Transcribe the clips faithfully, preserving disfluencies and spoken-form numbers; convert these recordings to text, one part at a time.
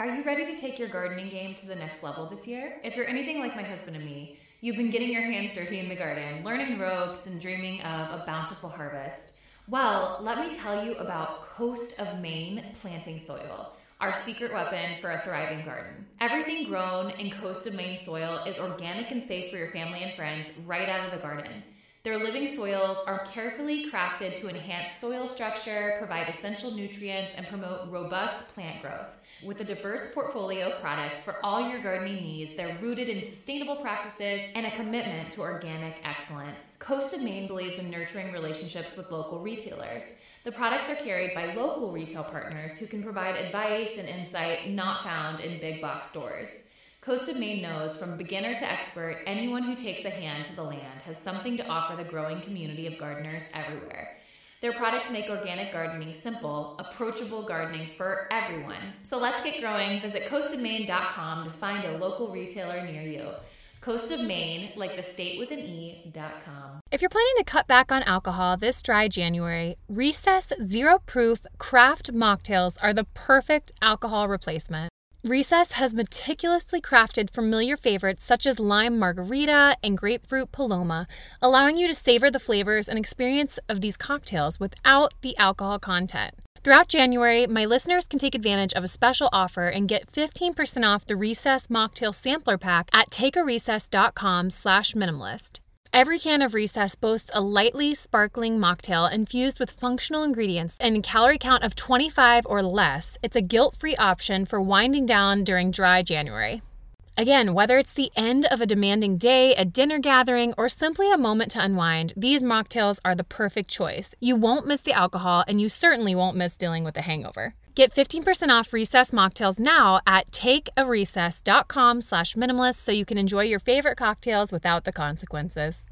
Are you ready to take your gardening game to the next level this year? If you're anything like my husband and me, you've been getting your hands dirty in the garden, learning the ropes and dreaming of a bountiful harvest. Well, let me tell you about Coast of Maine planting soil, our secret weapon for a thriving garden. Everything grown in Coast of Maine soil is organic and safe for your family and friends right out of the garden. Their living soils are carefully crafted to enhance soil structure, provide essential nutrients, and promote robust plant growth. With a diverse portfolio of products for all your gardening needs, they're rooted in sustainable practices and a commitment to organic excellence. Coast of Maine believes in nurturing relationships with local retailers. The products are carried by local retail partners who can provide advice and insight not found in big box stores. Coast of Maine knows from beginner to expert, anyone who takes a hand to the land has something to offer the growing community of gardeners everywhere. Their products make organic gardening simple, approachable gardening for everyone. So let's get growing. Visit coast of maine dot com to find a local retailer near you. Coast of Maine, like the state with an E, dot com. If you're planning to cut back on alcohol this dry January, Recess Zero Proof Craft Mocktails are the perfect alcohol replacement. Recess has meticulously crafted familiar favorites such as lime margarita and grapefruit paloma, allowing you to savor the flavors and experience of these cocktails without the alcohol content. Throughout January, my listeners can take advantage of a special offer and get fifteen percent off the Recess Mocktail Sampler Pack at takearecess.com slash minimalist. Every can of Recess boasts a lightly sparkling mocktail infused with functional ingredients and a calorie count of twenty-five or less. It's a guilt-free option for winding down during dry January. Again, whether it's the end of a demanding day, a dinner gathering, or simply a moment to unwind, these mocktails are the perfect choice. You won't miss the alcohol, and you certainly won't miss dealing with a hangover. Get fifteen percent off Recess mocktails now at takearecess.com slash minimalist so you can enjoy your favorite cocktails without the consequences.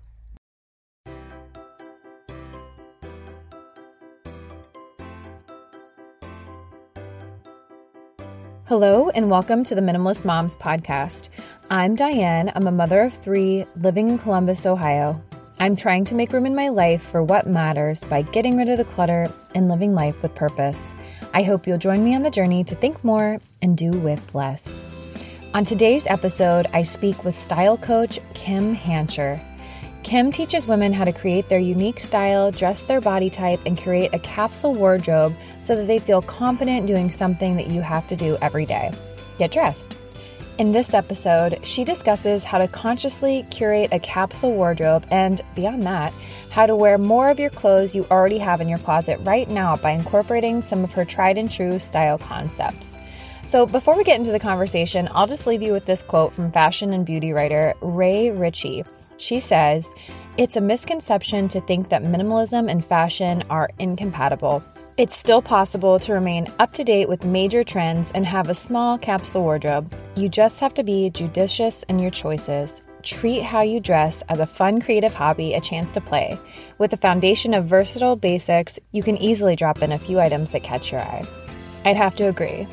Hello and welcome to the Minimalist Moms podcast. I'm Diane. I'm a mother of three living in Columbus, Ohio. I'm trying to make room in my life for what matters by getting rid of the clutter and living life with purpose. I hope you'll join me on the journey to think more and do with less. On today's episode, I speak with style coach Kim Hancher. Kim teaches women how to create their unique style, dress their body type, and create a capsule wardrobe so that they feel confident doing something that you have to do every day. Get dressed. In this episode, she discusses how to consciously curate a capsule wardrobe and, beyond that, how to wear more of your clothes you already have in your closet right now by incorporating some of her tried and true style concepts. So before we get into the conversation, I'll just leave you with this quote from fashion and beauty writer Rae Ritchie. She says, "It's a misconception to think that minimalism and fashion are incompatible. It's still possible to remain up to date with major trends and have a small capsule wardrobe. You just have to be judicious in your choices. Treat how you dress as a fun, creative hobby, a chance to play. With a foundation of versatile basics, you can easily drop in a few items that catch your eye." I'd have to agree.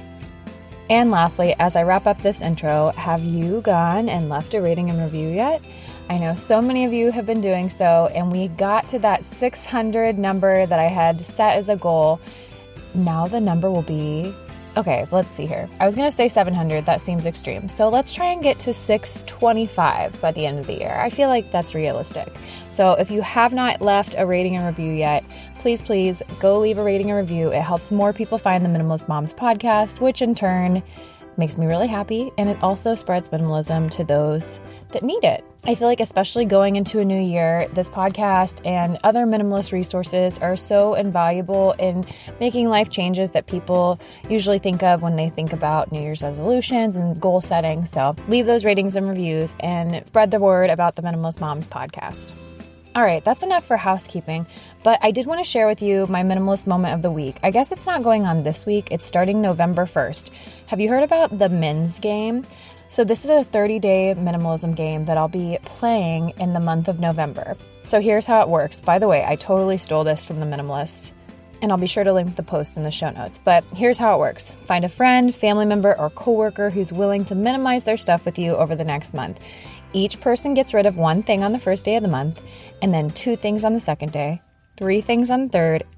And lastly, as I wrap up this intro, have you gone and left a rating and review yet? I know so many of you have been doing so, and we got to that six hundred number that I had set as a goal. Now the number will be, okay, let's see here. I was going to say seven hundred. That seems extreme. So let's try and get to six twenty-five by the end of the year. I feel like that's realistic. So if you have not left a rating and review yet, please, please go leave a rating and review. It helps more people find the Minimalist Moms podcast, which in turn makes me really happy, and it also spreads minimalism to those that need it. I feel like especially going into a new year, this podcast and other minimalist resources are so invaluable in making life changes that people usually think of when they think about New Year's resolutions and goal setting. So leave those ratings and reviews and spread the word about the Minimalist Moms podcast. All right, that's enough for housekeeping, but I did want to share with you my minimalist moment of the week. I guess it's not going on this week. It's starting November first. Have you heard about the Mins game? So this is a thirty-day minimalism game that I'll be playing in the month of November. So here's how it works. By the way, I totally stole this from the Minimalists, and I'll be sure to link the post in the show notes. But here's how it works. Find a friend, family member, or coworker who's willing to minimize their stuff with you over the next month. Each person gets rid of one thing on the first day of the month, and then two things on the second day, three things on the third,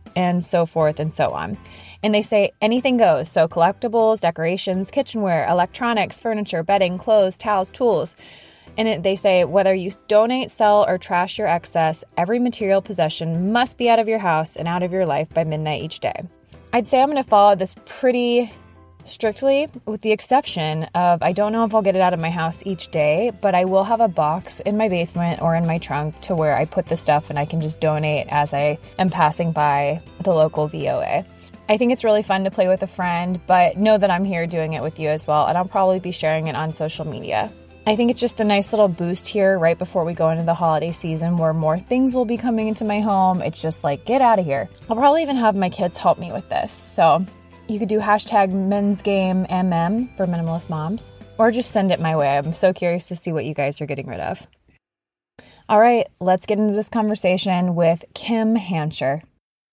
and so forth and so on. And they say anything goes. So collectibles, decorations, kitchenware, electronics, furniture, bedding, clothes, towels, tools. And it, they say whether you donate, sell, or trash your excess, every material possession must be out of your house and out of your life by midnight each day. I'd say I'm going to follow this pretty strictly, with the exception of I don't know if I'll get it out of my house each day, but I will have a box in my basement or in my trunk to where I put the stuff and I can just donate as I am passing by the local V O A. I think it's really fun to play with a friend, but know that I'm here doing it with you as well, and I'll probably be sharing it on social media. I think it's just a nice little boost here right before we go into the holiday season where more things will be coming into my home. It's just like, get out of here. I'll probably even have my kids help me with this. So you could do hashtag men's game M M for minimalist moms, or just send it my way. I'm so curious to see what you guys are getting rid of. All right, let's get into this conversation with Kim Hancher.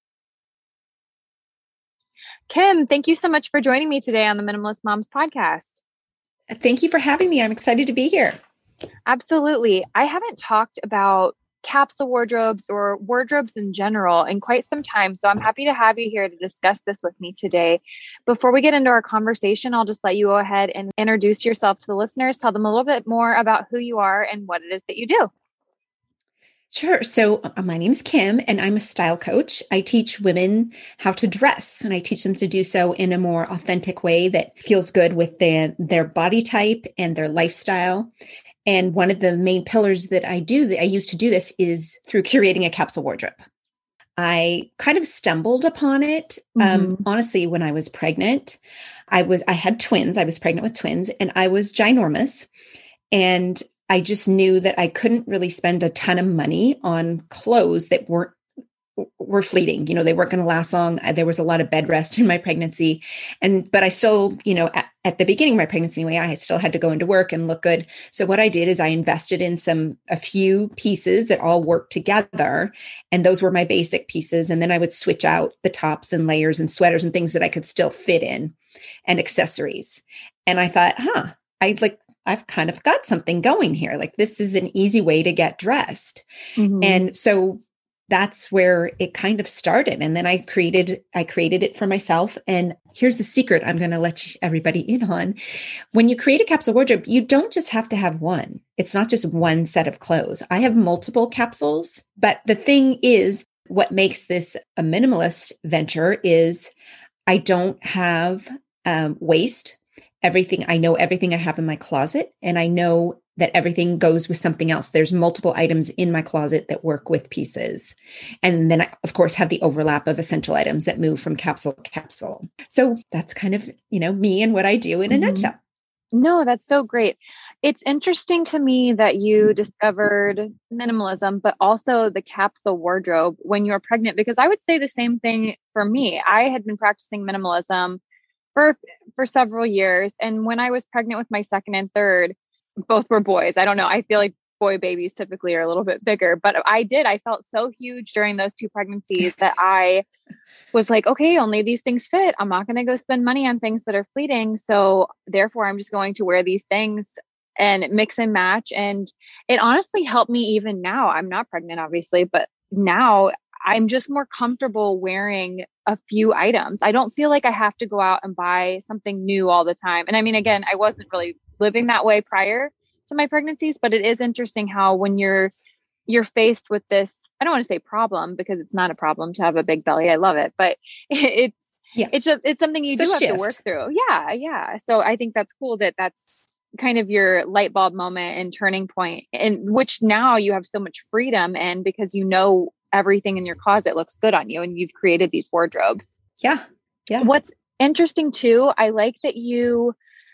Kim, thank you so much for joining me today on the Minimalist Moms podcast. Thank you for having me. I'm excited to be here. Absolutely. I haven't talked about capsule wardrobes or wardrobes in general in quite some time, so I'm happy to have you here to discuss this with me today. Before we get into our conversation, I'll just let you go ahead and introduce yourself to the listeners, tell them a little bit more about who you are and what it is that you do. Sure. So uh, my name's Kim, and I'm a style coach. I teach women how to dress, and I teach them to do so in a more authentic way that feels good with the, their body type and their lifestyle. And one of the main pillars that I do, that I use to do this, is through curating a capsule wardrobe. I kind of stumbled upon it, mm-hmm. um, honestly, when I was pregnant. I was I had twins. I was pregnant with twins, and I was ginormous. And I just knew that I couldn't really spend a ton of money on clothes that weren't were fleeting. You know, they weren't going to last long. There was a lot of bed rest in my pregnancy. And, but I still, you know, at, at the beginning of my pregnancy anyway, I still had to go into work and look good. So what I did is I invested in some, a few pieces that all worked together. And those were my basic pieces. And then I would switch out the tops and layers and sweaters and things that I could still fit in, and accessories. And I thought, huh, I like, I've kind of got something going here. Like, this is an easy way to get dressed. Mm-hmm. And so that's where it kind of started. And then I created, I created it for myself. And here's the secret I'm going to let everybody in on. When you create a capsule wardrobe, you don't just have to have one. It's not just one set of clothes. I have multiple capsules, but the thing is, what makes this a minimalist venture is I don't have um, waste. Everything, I know everything I have in my closet, and I know that everything goes with something else. There's multiple items in my closet that work with pieces. And then I, of course, have the overlap of essential items that move from capsule to capsule. So that's kind of, you know, me and what I do in a mm-hmm. nutshell. No, that's so great. It's interesting to me that you discovered minimalism, but also the capsule wardrobe when you were pregnant, because I would say the same thing for me. I had been practicing minimalism for, for several years. And when I was pregnant with my second and third, both were boys. I don't know. I feel like boy babies typically are a little bit bigger, but I did. I felt so huge during those two pregnancies that I was like, okay, only these things fit. I'm not going to go spend money on things that are fleeting. So therefore, I'm just going to wear these things and mix and match. And it honestly helped me even now. I'm not pregnant, obviously, but now I'm just more comfortable wearing a few items. I don't feel like I have to go out and buy something new all the time. And I mean, again, I wasn't really living that way prior to my pregnancies, but it is interesting how when you're you're faced with this, I don't want to say problem, because it's not a problem to have a big belly. I love it, but it's yeah. it's a, it's something you it's do have shift. to work through. Yeah, yeah. So I think that's cool that that's kind of your light bulb moment and turning point, and which now you have so much freedom in, because you know everything in your closet looks good on you, and you've created these wardrobes. Yeah, yeah. What's interesting too, I like that you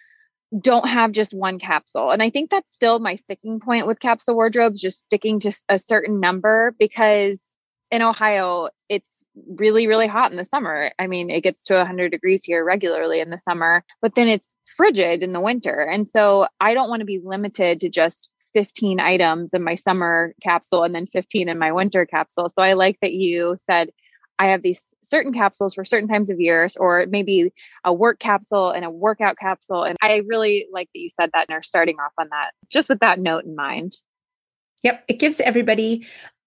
don't have just one capsule. And I think that's still my sticking point with capsule wardrobes, just sticking to a certain number, because in Ohio, it's really, really hot in the summer. I mean, it gets to one hundred degrees here regularly in the summer, but then it's frigid in the winter. And so I don't want to be limited to just fifteen items in my summer capsule and then fifteen in my winter capsule. So I like that you said, I have these certain capsules for certain times of years, or maybe a work capsule and a workout capsule. And I really like that you said that and are starting off on that, just with that note in mind. Yep. It gives everybody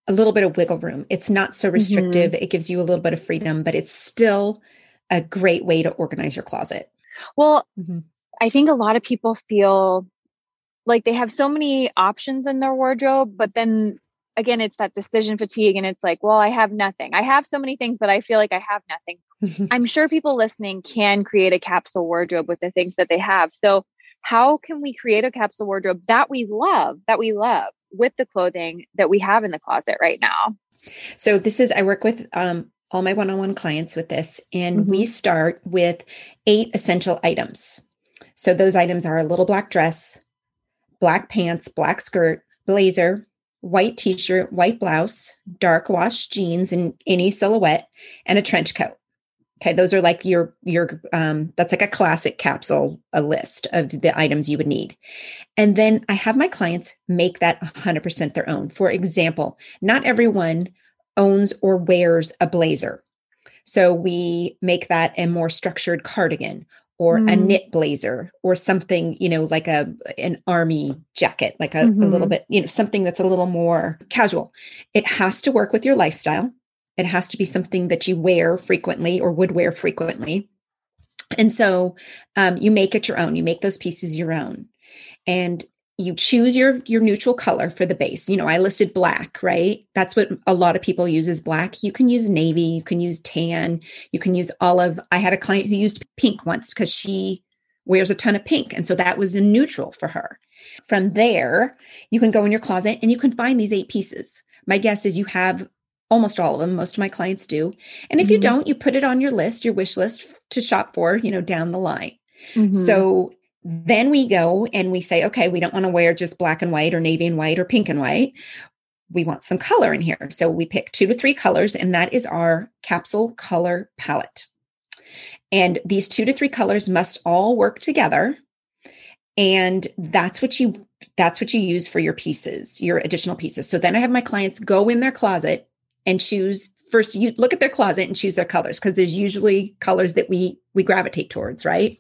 a little bit of wiggle room. It's not so restrictive. Mm-hmm. It gives you a little bit of freedom, but it's still a great way to organize your closet. Well, Mm-hmm. I think a lot of people feel like they have so many options in their wardrobe, but then again, it's that decision fatigue. And it's like, well, I have nothing. I have so many things, but I feel like I have nothing. I'm sure people listening can create a capsule wardrobe with the things that they have. So how can we create a capsule wardrobe that we love, that we love with the clothing that we have in the closet right now? So this is, I work with um, all my one-on-one clients with this, and Mm-hmm. we start with eight essential items. So those items are a little black dress, black pants, black skirt, blazer, white t-shirt, white blouse, dark wash jeans in any silhouette, and a trench coat. Okay. Those are like your, your, um, that's like a classic capsule, a list of the items you would need. And then I have my clients make that one hundred percent their own. For example, not everyone owns or wears a blazer. So we make that a more structured cardigan or mm. a knit blazer or something, you know, like a, an army jacket, like a, mm-hmm. a little bit, you know, something that's a little more casual. It has to work with your lifestyle. It has to be something that you wear frequently or would wear frequently. And so um, you make it your own. You make those pieces your own. And you choose your, your neutral color for the base. You know, I listed black, right? That's what a lot of people use is black. You can use navy. You can use tan. You can use olive. I had a client who used pink once because she wears a ton of pink. And so that was a neutral for her. From there, you can go in your closet and you can find these eight pieces. My guess is you have almost all of them. Most of my clients do. And if mm-hmm. you don't, you put it on your list, your wish list to shop for, you know, down the line. Mm-hmm. So then we go and we say, okay, we don't want to wear just black and white or navy and white or pink and white. We want some color in here. So we pick two to three colors, and that is our capsule color palette. And these two to three colors must all work together. And that's what you, that's what you use for your pieces, your additional pieces. So then I have my clients go in their closet and choose first, you look at their closet and choose their colors, because there's usually colors that we, we gravitate towards, right?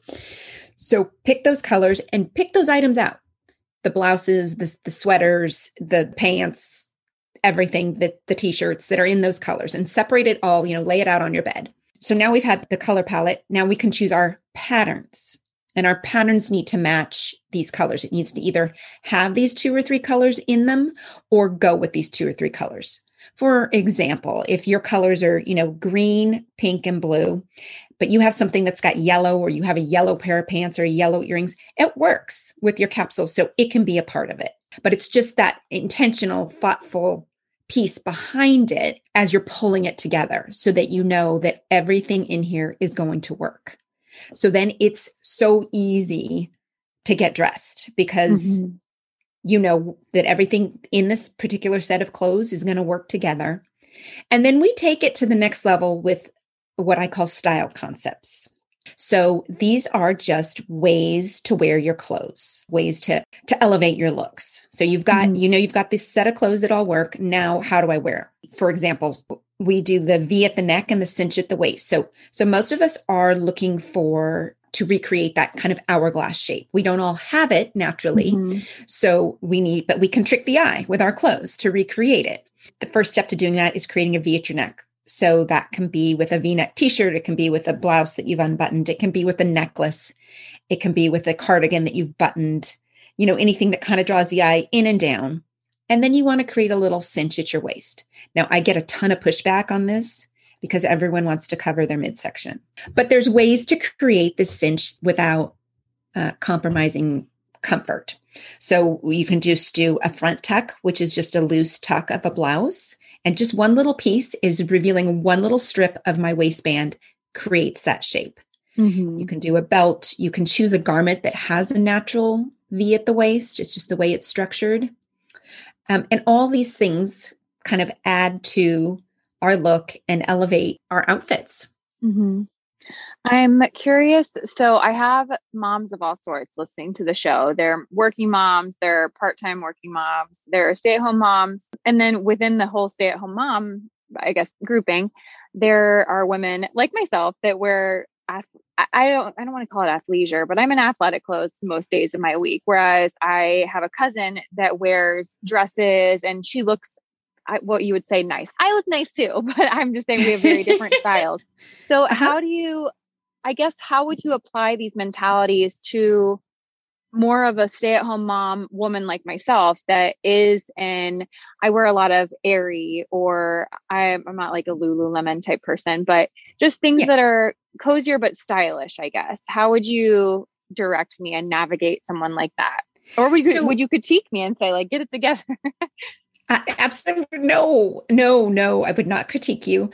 So pick those colors and pick those items out, the blouses, the, the sweaters, the pants, everything, that the t-shirts that are in those colors, and separate it all, you know, lay it out on your bed. So now we've had the color palette. Now we can choose our patterns, and our patterns need to match these colors. It needs to either have these two or three colors in them or go with these two or three colors. For example, if your colors are, you know, green, pink, and blue, but you have something that's got yellow, or you have a yellow pair of pants or yellow earrings, it works with your capsule. So it can be a part of it, but it's just that intentional, thoughtful piece behind it as you're pulling it together so that you know that everything in here is going to work. So then it's so easy to get dressed because mm-hmm. you know that everything in this particular set of clothes is going to work together. And then we take it to the next level with what I call style concepts. So these are just ways to wear your clothes, ways to, to elevate your looks. So you've got, mm-hmm. you know, you've got this set of clothes that all work. Now, how do I wear it? For example, we do the V at the neck and the cinch at the waist. So, so most of us are looking for to recreate that kind of hourglass shape. We don't all have it naturally. Mm-hmm. So we need, but we can trick the eye with our clothes to recreate it. The first step to doing that is creating a V at your neck. So that can be with a V-neck t-shirt. It can be with a blouse that you've unbuttoned. It can be with a necklace. It can be with a cardigan that you've buttoned, you know, anything that kind of draws the eye in and down. And then you want to create a little cinch at your waist. Now, I get a ton of pushback on this because everyone wants to cover their midsection. But there's ways to create this cinch without uh, compromising comfort. So you can just do a front tuck, which is just a loose tuck of a blouse. And just one little piece is revealing one little strip of my waistband creates that shape. Mm-hmm. You can do a belt. You can choose a garment that has a natural V at the waist. It's just the way it's structured. Um, and all these things kind of add to our look and elevate our outfits. Mm-hmm. I'm curious. So I have moms of all sorts listening to the show. They're working moms, they're part-time working moms, they're stay-at-home moms. And then within the whole stay-at-home mom, I guess, grouping, there are women like myself that wear, I don't, I don't want to call it athleisure, but I'm in athletic clothes most days of my week. Whereas I have a cousin that wears dresses and she looks I, what you would say nice. I look nice too, but I'm just saying we have very different styles. So Uh-huh. how do you, I guess, how would you apply these mentalities to more of a stay-at-home mom woman like myself that is in, I wear a lot of Aerie, or I'm, I'm not like a Lululemon type person, but just things Yeah. that are cozier but stylish, I guess. How would you direct me and navigate someone like that? Or would you, So- would you critique me and say like, get it together? Uh, absolutely. No, no, no. I would not critique you.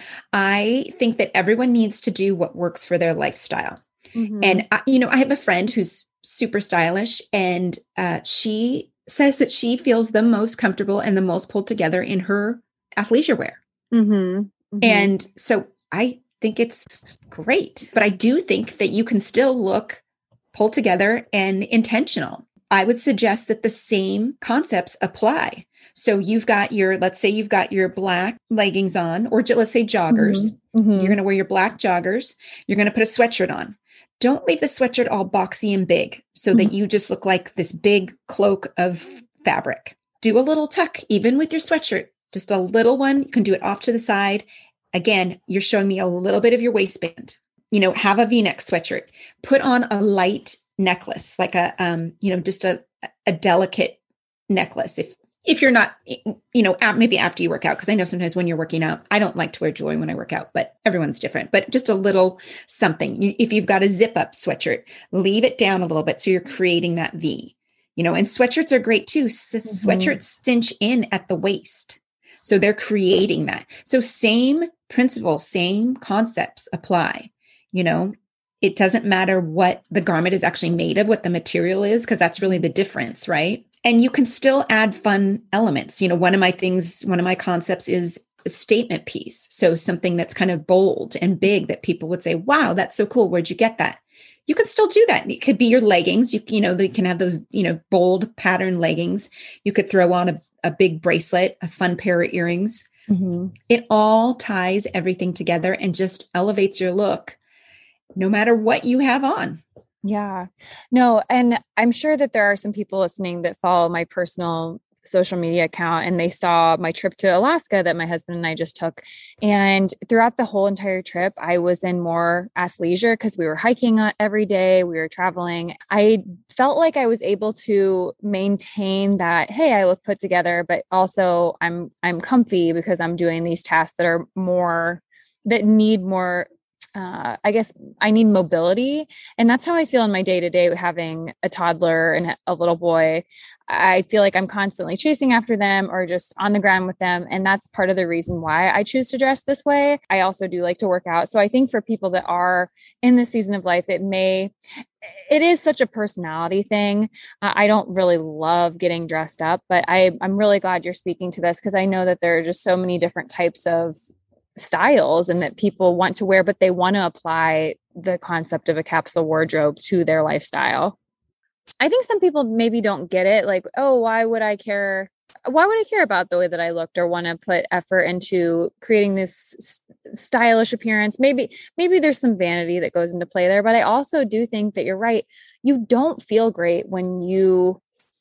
I think that everyone needs to do what works for their lifestyle. Mhm. And, I, you know, I have a friend who's super stylish, and uh, she says that she feels the most comfortable and the most pulled together in her athleisure wear. Mhm. Mhm. And so I think it's great, but I do think that you can still look pulled together and intentional. I would suggest that the same concepts apply. So you've got your, let's say you've got your black leggings on, or j- let's say joggers. Mhm. You're going to wear your black joggers. You're going to put a sweatshirt on. Don't leave the sweatshirt all boxy and big so that you just look like this big cloak of fabric. Do a little tuck, even with your sweatshirt, just a little one. You can do it off to the side. Again, you're showing me a little bit of your waistband. You know, have a V-neck sweatshirt. Put on a light necklace, like a, um, you know, just a, a delicate necklace. If if you're not, you know, maybe after you work out, because I know sometimes when you're working out, I don't like to wear jewelry when I work out, but everyone's different. But just a little something. You, if you've got a zip up sweatshirt, leave it down a little bit so you're creating that V. You know, and sweatshirts are great too. S- Mhm. Sweatshirts cinch in at the waist. So they're creating that. So same principle, same concepts apply. You know, it doesn't matter what the garment is actually made of, what the material is, because that's really the difference, right? And you can still add fun elements. You know, one of my things, one of my concepts is a statement piece. So something that's kind of bold and big that people would say, wow, that's so cool. Where'd you get that? You can still do that. It could be your leggings. You, you know, they can have those, you know, bold pattern leggings. You could throw on a, a big bracelet, a fun pair of earrings. Mhm. It all ties everything together and just elevates your look, no matter what you have on. Yeah, no. And I'm sure that there are some people listening that follow my personal social media account, and they saw my trip to Alaska that my husband and I just took. And throughout the whole entire trip, I was in more athleisure because we were hiking every day. We were traveling. I felt like I was able to maintain that, hey, I look put together, but also I'm, I'm comfy because I'm doing these tasks that are more, that need more Uh, I guess I need mobility. And that's how I feel in my day to day, having a toddler and a little boy. I feel like I'm constantly chasing after them or just on the ground with them. And that's part of the reason why I choose to dress this way. I also do like to work out. So I think for people that are in this season of life, it may, it is such a personality thing. Uh, I don't really love getting dressed up, but I, I'm really glad you're speaking to this because I know that there are just so many different types of styles and that people want to wear, but they want to apply the concept of a capsule wardrobe to their lifestyle. I think some people maybe don't get it. Like, oh, why would I care? Why would I care about the way that I looked or want to put effort into creating this s- stylish appearance? Maybe, maybe there's some vanity that goes into play there, but I also do think that you're right. You don't feel great when you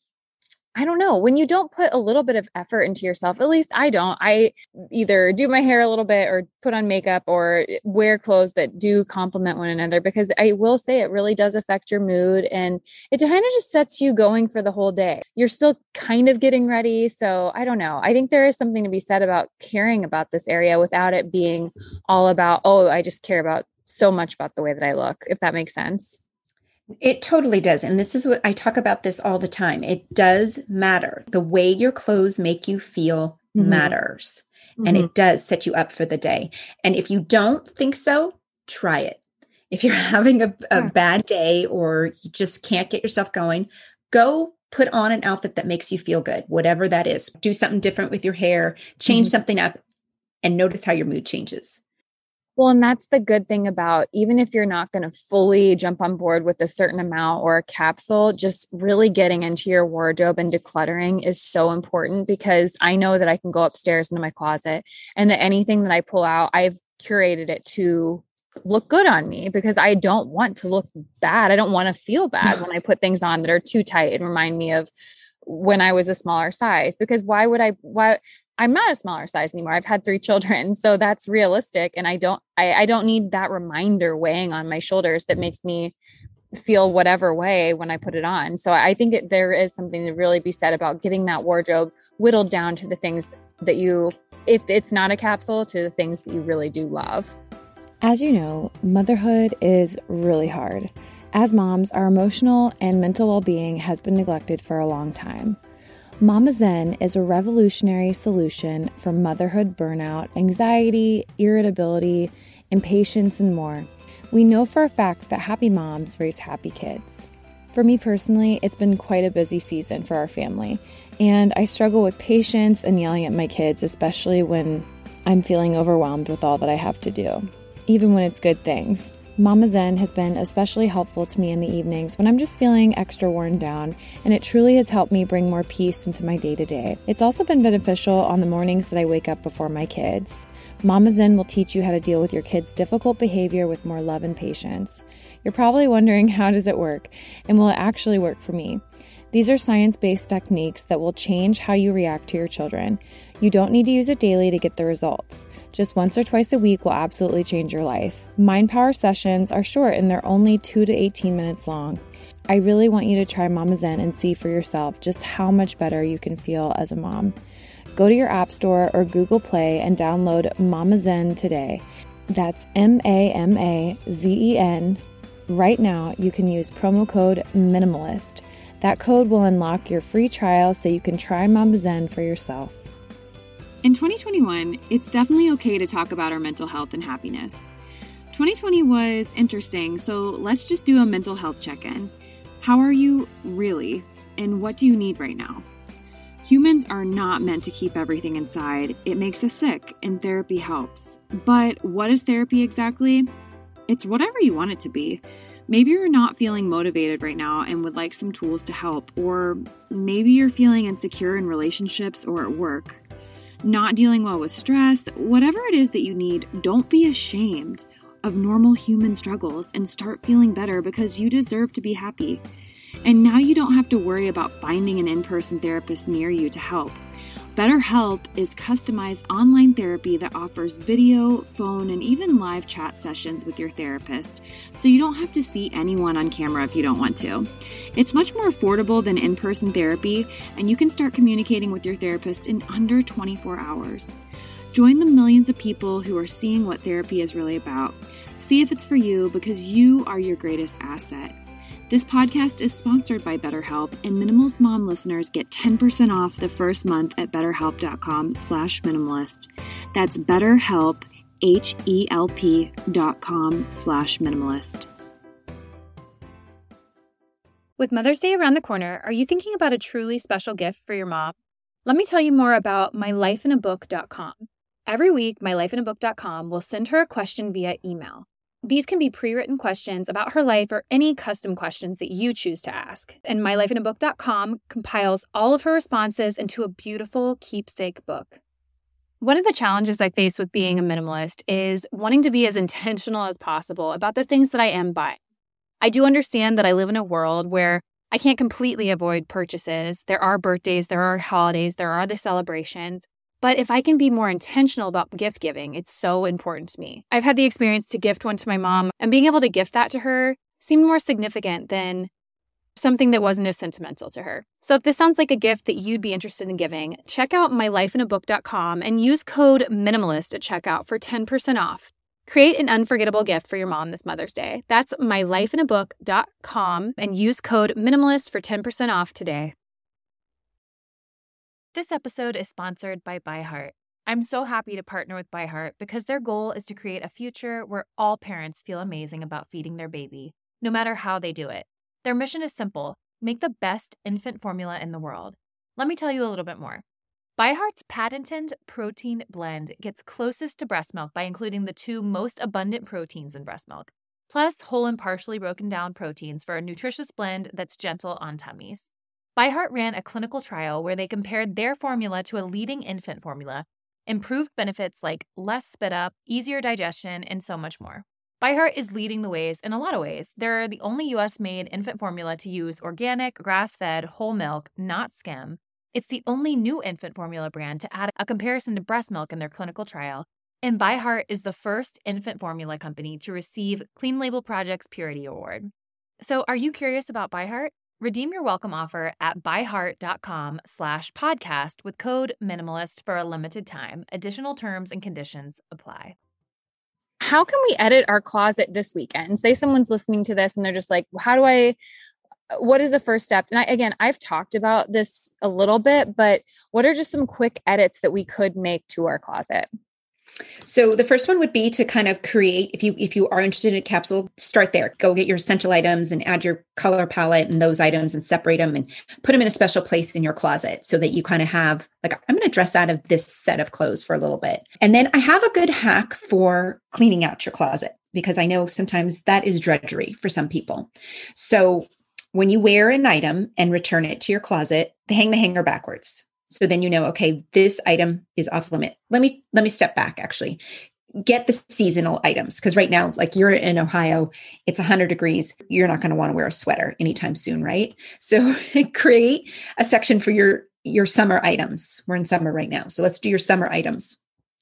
I don't know, when you don't put a little bit of effort into yourself. At least I don't. I either do my hair a little bit or put on makeup or wear clothes that do complement one another, because I will say it really does affect your mood, and it kind of just sets you going for the whole day. You're still kind of getting ready. So I don't know. I think there is something to be said about caring about this area without it being all about, oh, I just care about so much about the way that I look, if that makes sense. It totally does. And this is what I talk about this all the time. It does matter. The way your clothes make you feel Mhm. matters. Mm-hmm. And it does set you up for the day. And if you don't think so, try it. If you're having a, a Yeah. bad day or you just can't get yourself going, go put on an outfit that makes you feel good, whatever that is. Do something different with your hair, change Mhm. something up, and notice how your mood changes. Well, and that's the good thing about, even if you're not going to fully jump on board with a certain amount or a capsule, just really getting into your wardrobe and decluttering is so important, because I know that I can go upstairs into my closet and that anything that I pull out, I've curated it to look good on me, because I don't want to look bad. I don't want to feel bad when I put things on that are too tight and remind me of when I was a smaller size. Because why would I, why I'm not a smaller size anymore. I've had three children. So that's realistic. And I don't, I, I don't need that reminder weighing on my shoulders that makes me feel whatever way when I put it on. So I think that there is something to really be said about getting that wardrobe whittled down to the things that you, if it's not a capsule, to the things that you really do love. As you know, motherhood is really hard. As moms, our emotional and mental well-being has been neglected for a long time. Mama Zen is a revolutionary solution for motherhood burnout, anxiety, irritability, impatience, and more. We know for a fact that happy moms raise happy kids. For me personally, it's been quite a busy season for our family, and I struggle with patience and yelling at my kids, especially when I'm feeling overwhelmed with all that I have to do, even when it's good things. Mama Zen has been especially helpful to me in the evenings when I'm just feeling extra worn down, and it truly has helped me bring more peace into my day-to-day. It's also been beneficial on the mornings that I wake up before my kids. Mama Zen will teach you how to deal with your kids' difficult behavior with more love and patience. You're probably wondering, how does it work? And will it actually work for me? These are science-based techniques that will change how you react to your children. You don't need to use it daily to get the results. Just once or twice a week will absolutely change your life. Mind Power sessions are short and they're only two to eighteen minutes long. I really want you to try Mama Zen and see for yourself just how much better you can feel as a mom. Go to your App Store or Google Play and download Mama Zen today. That's M A M A Z E N. Right now, you can use promo code MINIMALIST. That code will unlock your free trial so you can try Mama Zen for yourself. In twenty twenty-one, it's definitely okay to talk about our mental health and happiness. twenty twenty was interesting, so let's just do a mental health check-in. How are you really? And what do you need right now? Humans are not meant to keep everything inside. It makes us sick, and therapy helps. But what is therapy exactly? It's whatever you want it to be. Maybe you're not feeling motivated right now and would like some tools to help, or maybe you're feeling insecure in relationships or at work. Not dealing well with stress, whatever it is that you need, don't be ashamed of normal human struggles and start feeling better because you deserve to be happy. And now you don't have to worry about finding an in-person therapist near you to help. BetterHelp is customized online therapy that offers video, phone, and even live chat sessions with your therapist, so you don't have to see anyone on camera if you don't want to. It's much more affordable than in-person therapy, and you can start communicating with your therapist in under twenty-four hours. Join the millions of people who are seeing what therapy is really about. See if it's for you, because you are your greatest asset. This podcast is sponsored by BetterHelp, and Minimalist Mom listeners get ten percent off the first month at betterhelp.com slash minimalist. That's BetterHelp, H-E-L-P dot com slash minimalist. With Mother's Day around the corner, are you thinking about a truly special gift for your mom? Let me tell you more about my life in a book dot com. Every week, my life in a book dot com will send her a question via email. These can be pre-written questions about her life or any custom questions that you choose to ask. And my life in a book dot com compiles all of her responses into a beautiful keepsake book. One of the challenges I face with being a minimalist is wanting to be as intentional as possible about the things that I am buying. I do understand that I live in a world where I can't completely avoid purchases. There are birthdays, there are holidays, there are the celebrations. But if I can be more intentional about gift giving, it's so important to me. I've had the experience to gift one to my mom, and being able to gift that to her seemed more significant than something that wasn't as sentimental to her. So if this sounds like a gift that you'd be interested in giving, check out my life in a book dot com and use code MINIMALIST at checkout for ten percent off. Create an unforgettable gift for your mom this Mother's Day. That's my life in a book dot com and use code MINIMALIST for ten percent off today. This episode is sponsored by ByHeart. I'm so happy to partner with ByHeart because their goal is to create a future where all parents feel amazing about feeding their baby, no matter how they do it. Their mission is simple: make the best infant formula in the world. Let me tell you a little bit more. ByHeart's patented protein blend gets closest to breast milk by including the two most abundant proteins in breast milk, plus whole and partially broken down proteins for a nutritious blend that's gentle on tummies. ByHeart ran a clinical trial where they compared their formula to a leading infant formula, improved benefits like less spit up, easier digestion, and so much more. ByHeart is leading the ways in a lot of ways. They're the only U S-made infant formula to use organic, grass-fed, whole milk, not skim, It's the only new infant formula brand to add a comparison to breast milk in their clinical trial, and ByHeart is the first infant formula company to receive Clean Label Project's Purity Award. So are you curious about ByHeart? Redeem your welcome offer at byheart.com slash podcast with code minimalist for a limited time. Additional terms and conditions apply. How can we edit our closet this weekend? Say someone's listening to this and they're just like, how do I, what is the first step? And I, again, I've talked about this a little bit, but what are just some quick edits that we could make to our closet? So the first one would be to kind of create, if you if you are interested in a capsule, start there. Go get your essential items and add your color palette and those items and separate them and put them in a special place in your closet so that you kind of have, like, I'm going to dress out of this set of clothes for a little bit. And then I have a good hack for cleaning out your closet, because I know sometimes that is drudgery for some people. So when you wear an item and return it to your closet, hang the hanger backwards. So then you know, okay, this item is off limit. Let me, let me step back actually. Get the seasonal items. Because right now, like you're in Ohio, it's one hundred degrees. You're not going to want to wear a sweater anytime soon, right? So create a section for your, your summer items. We're in summer right now. So let's do your summer items.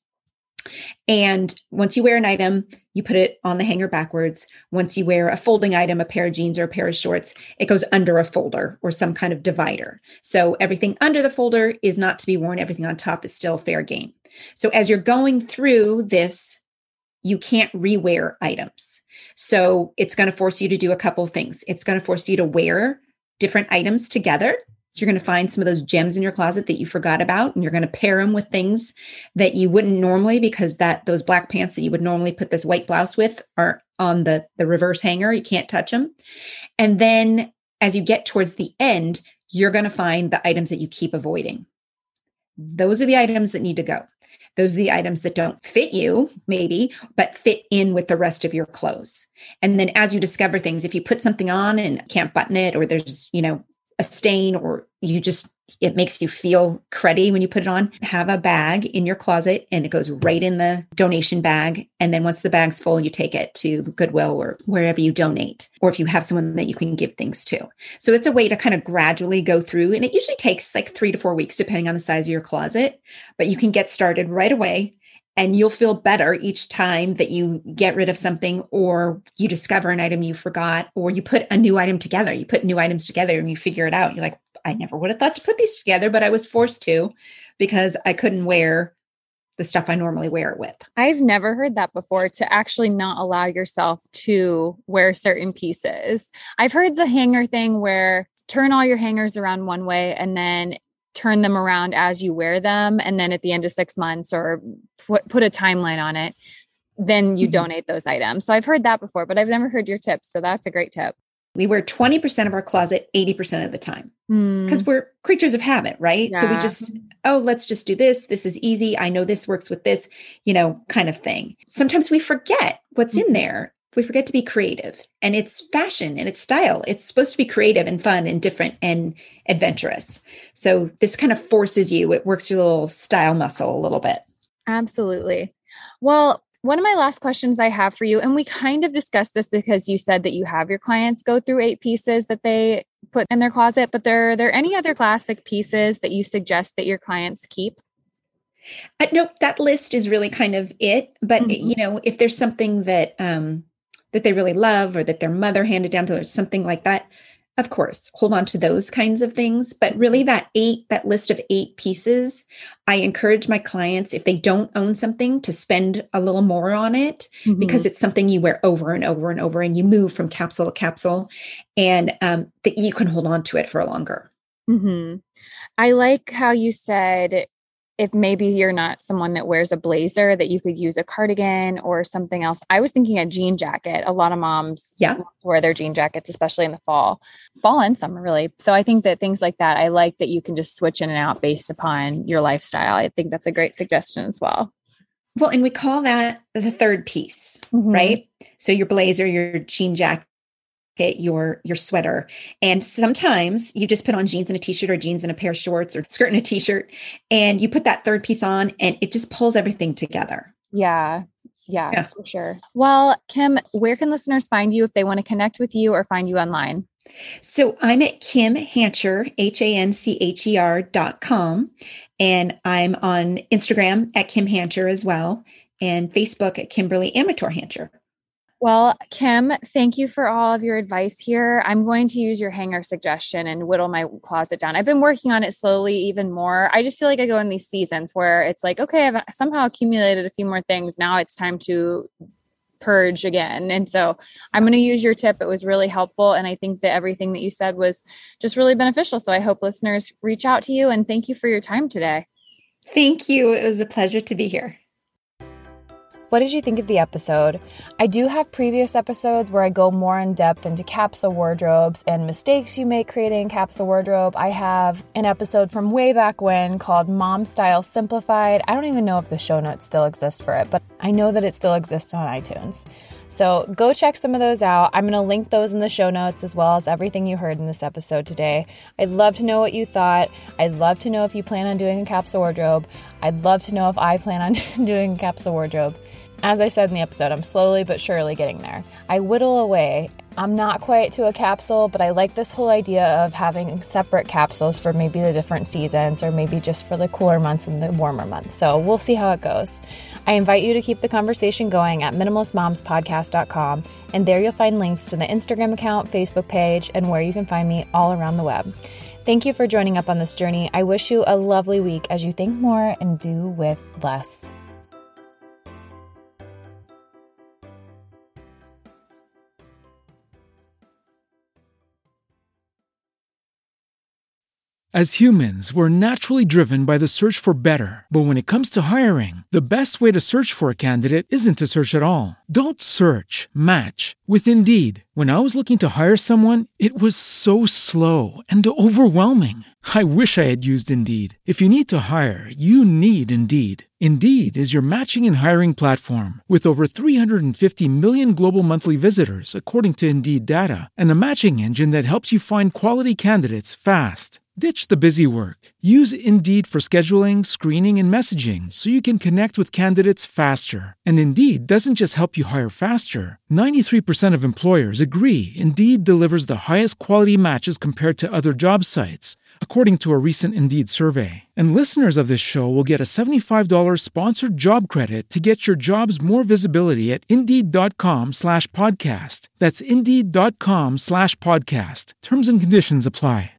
And once you wear an item, you put it on the hanger backwards. Once you wear a folding item, a pair of jeans or a pair of shorts, it goes under a folder or some kind of divider. So everything under the folder is not to be worn. Everything on top is still fair game. So as you're going through this, you can't rewear items. So it's going to force you to do a couple of things. It's going to force you to wear different items together. So you're going to find some of those gems in your closet that you forgot about, and you're going to pair them with things that you wouldn't normally, because that those black pants that you would normally put this white blouse with are on the, the reverse hanger. You can't touch them. And then as you get towards the end, you're going to find the items that you keep avoiding. Those are the items that need to go. Those are the items that don't fit you, maybe, but fit in with the rest of your clothes. And then as you discover things, if you put something on and can't button it, or there's, you know, a stain, or you just, it makes you feel cruddy when you put it on, have a bag in your closet and it goes right in the donation bag. And then once the bag's full, you take it to Goodwill or wherever you donate, or if you have someone that you can give things to. So it's a way to kind of gradually go through. And it usually takes like three to four weeks, depending on the size of your closet, but you can get started right away. And you'll feel better each time that you get rid of something, or you discover an item you forgot, or you put a new item together. You put new items together and you figure it out. You're like, I never would have thought to put these together, but I was forced to because I couldn't wear the stuff I normally wear it with. I've never heard that before, to actually not allow yourself to wear certain pieces. I've heard the hanger thing where turn all your hangers around one way and then turn them around as you wear them. And then at the end of six months or put, put a timeline on it, then you mm-hmm. donate those items. So I've heard that before, but I've never heard your tips. So that's a great tip. We wear twenty percent of our closet eighty percent of the time because mm. we're creatures of habit, right? Yeah. So we just, oh, let's just do this. This is easy. I know this works with this, you know, kind of thing. Sometimes we forget what's mm-hmm. in there. We forget to be creative, and it's fashion and it's style. It's supposed to be creative and fun and different and adventurous. So this kind of forces you, it works your little style muscle a little bit. Absolutely. Well, one of my last questions I have for you, and we kind of discussed this because you said that you have your clients go through eight pieces that they put in their closet, but there, are there any other classic pieces that you suggest that your clients keep? Uh, no, that list is really kind of it. But, mm-hmm. you know, if there's something that, um, that they really love, or that their mother handed down to them, or something like that, of course, hold on to those kinds of things. But really that eight, that list of eight pieces, I encourage my clients, if they don't own something, to spend a little more on it, mm-hmm. because it's something you wear over and over and over, and you move from capsule to capsule, and um, that you can hold on to it for longer. Mm-hmm. I like how you said, if maybe you're not someone that wears a blazer, that you could use a cardigan or something else. I was thinking a jean jacket. A lot of moms yeah. wear their jean jackets, especially in the fall, fall and summer, really. So I think that things like that, I like that you can just switch in and out based upon your lifestyle. I think that's a great suggestion as well. Well, and we call that the third piece, mm-hmm. right? So your blazer, your jean jacket, your your sweater. And sometimes you just put on jeans and a t-shirt, or jeans and a pair of shorts, or skirt and a t-shirt, and you put that third piece on and it just pulls everything together. Yeah. Yeah, yeah. For sure. Well, Kim, where can listeners find you if they want to connect with you or find you online? So I'm at Kim Hancher, H A N C H E R dot com. And I'm on Instagram at Kim Hancher as well, and Facebook at Kimberly Amator Hancher. Well, Kim, thank you for all of your advice here. I'm going to use your hanger suggestion and whittle my closet down. I've been working on it slowly even more. I just feel like I go in these seasons where it's like, okay, I've somehow accumulated a few more things. Now it's time to purge again. And so I'm going to use your tip. It was really helpful. And I think that everything that you said was just really beneficial. So I hope listeners reach out to you, and thank you for your time today. Thank you. It was a pleasure to be here. What did you think of the episode? I do have previous episodes where I go more in depth into capsule wardrobes and mistakes you make creating a capsule wardrobe. I have an episode from way back when called Mom Style Simplified. I don't even know if the show notes still exist for it, but I know that it still exists on iTunes. So go check some of those out. I'm going to link those in the show notes as well as everything you heard in this episode today. I'd love to know what you thought. I'd love to know if you plan on doing a capsule wardrobe. I'd love to know if I plan on doing a capsule wardrobe. As I said in the episode, I'm slowly but surely getting there. I whittle away. I'm not quite to a capsule, but I like this whole idea of having separate capsules for maybe the different seasons, or maybe just for the cooler months and the warmer months. So we'll see how it goes. I invite you to keep the conversation going at minimalist moms podcast dot com, and there you'll find links to the Instagram account, Facebook page, and where you can find me all around the web. Thank you for joining up on this journey. I wish you a lovely week as you think more and do with less. As humans, we're naturally driven by the search for better. But when it comes to hiring, the best way to search for a candidate isn't to search at all. Don't search, match with Indeed. When I was looking to hire someone, it was so slow and overwhelming. I wish I had used Indeed. If you need to hire, you need Indeed. Indeed is your matching and hiring platform with over three hundred fifty million global monthly visitors, according to Indeed data, and a matching engine that helps you find quality candidates fast. Ditch the busy work. Use Indeed for scheduling, screening, and messaging so you can connect with candidates faster. And Indeed doesn't just help you hire faster. ninety-three percent of employers agree Indeed delivers the highest quality matches compared to other job sites, according to a recent Indeed survey. And listeners of this show will get a seventy-five dollars sponsored job credit to get your jobs more visibility at Indeed.com slash podcast. That's Indeed.com slash podcast. Terms and conditions apply.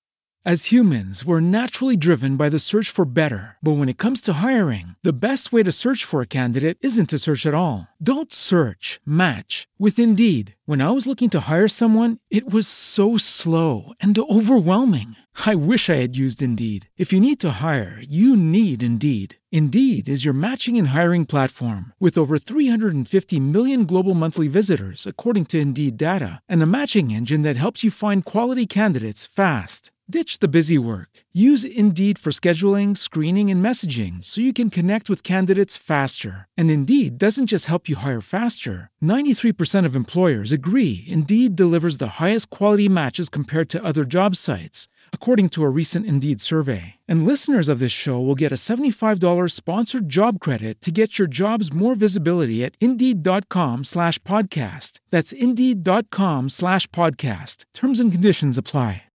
As humans, we're naturally driven by the search for better. But when it comes to hiring, the best way to search for a candidate isn't to search at all. Don't search, match with Indeed. When I was looking to hire someone, it was so slow and overwhelming. I wish I had used Indeed. If you need to hire, you need Indeed. Indeed is your matching and hiring platform with over three hundred fifty million global monthly visitors, according to Indeed data, and a matching engine that helps you find quality candidates fast. Ditch the busy work. Use Indeed for scheduling, screening, and messaging so you can connect with candidates faster. And Indeed doesn't just help you hire faster. ninety-three percent of employers agree Indeed delivers the highest quality matches compared to other job sites, according to a recent Indeed survey. And listeners of this show will get a seventy-five dollars sponsored job credit to get your jobs more visibility at Indeed.com slash podcast. That's Indeed.com slash podcast. Terms and conditions apply.